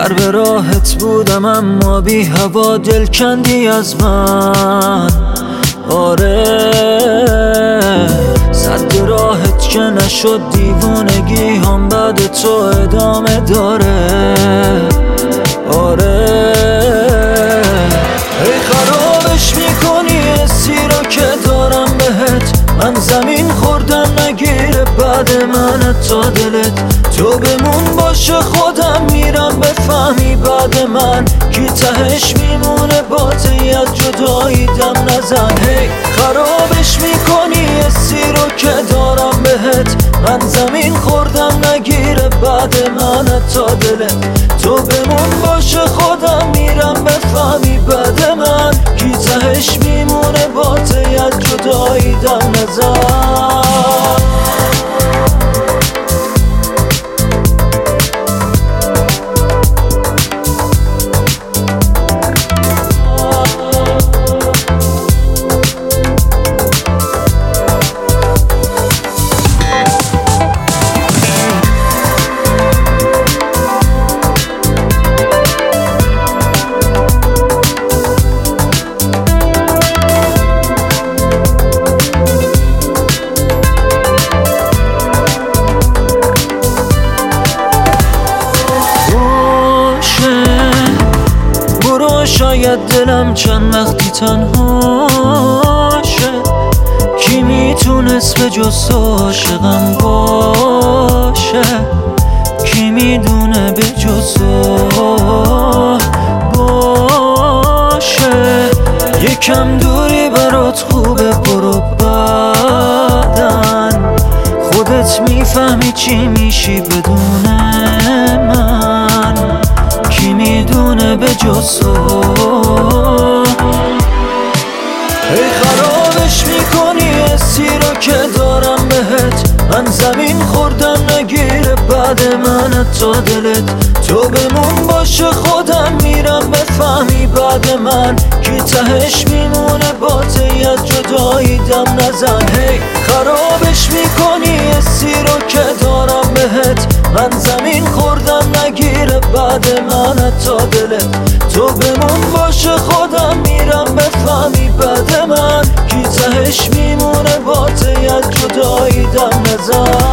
سر به راحت بودم اما بی هوا دل کندی از من. آره صد راحت که نشد دیوونگی هم بعد تو ادامه داره. آره ای خرابش میکنی حسی رو که دارم بهت. من زمین خوردم نگیره بعد من تا دلت. تو بمون باشه خودم میرم بفهمی بعد من کی تهش میمونه باتی از جدایی دم نزن. هی خرابش میکنی حسی رو که دارم بهت. من زمین خوردم نگیره بعد من تا دلت. تو بمون باشه خودم میرم بفهمی بعد من کی تهش میمونه باتی از جدایی دم نزن. شاید دلم چند وقتی تنهاشه. کی میتونست به جز تو عاشقم باشه. کی میدونه به جز تو باشه. یکم دوری برات خوبه برو بعدن. خودت میفهمی چی میشی بدون من. کی میدونه به جز تو. ای خرابش میکنی حسی رو که دارم بهت. من زمین خوردم نگیره بعد من تا دلت. تو بمون باشه خودم میرم بفهمی بعد من کی تهش میمونه باتی از جدایی دم نزن. هی خرابش میکنی حسی رو که دارم بهت. من زمین خوردم نگیره بعد من تا دلت. تو بمون باشه خودم میرم بفهمی بعد من کی تهش میمونه باتی از جدایی دم نزن.